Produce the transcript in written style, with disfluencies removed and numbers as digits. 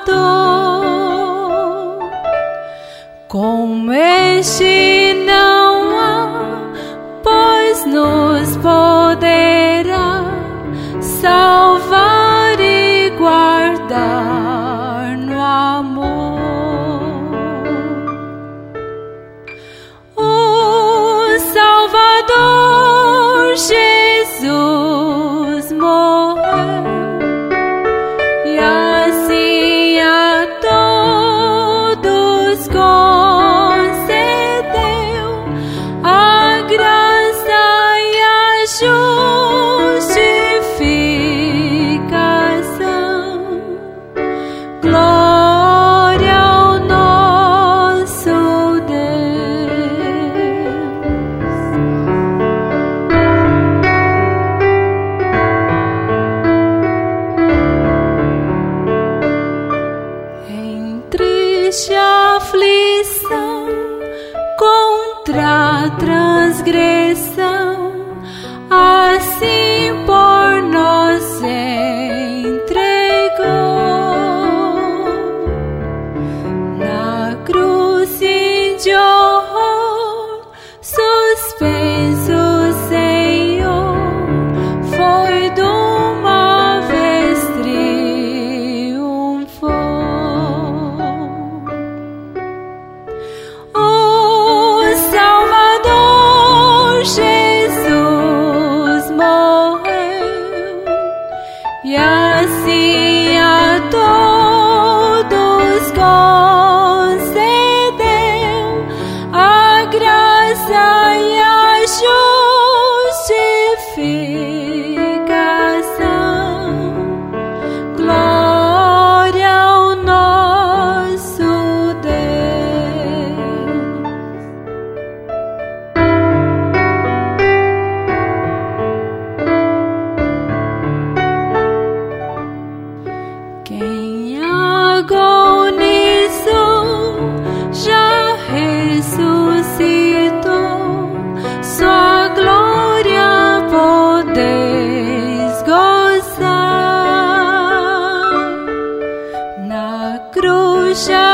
Como este não há, pois nos poderá salvar e guardar no amor. O Salvador Jesus morreu e assim a todos concedeu a graça e a justificação. Glória ao nosso Deus. Em triste aflição contra a transgressão, assim por nós se entregou. Na cruz de horror, suspenso o Senhor, foi de uma vez triunfou. O Salvador Jesus morreu e assim a todos concedeu a graça e a justificação. Glória ao nosso Deus. Quem agonizou já ressuscitou, sua glória podeis gozar. Na cruz já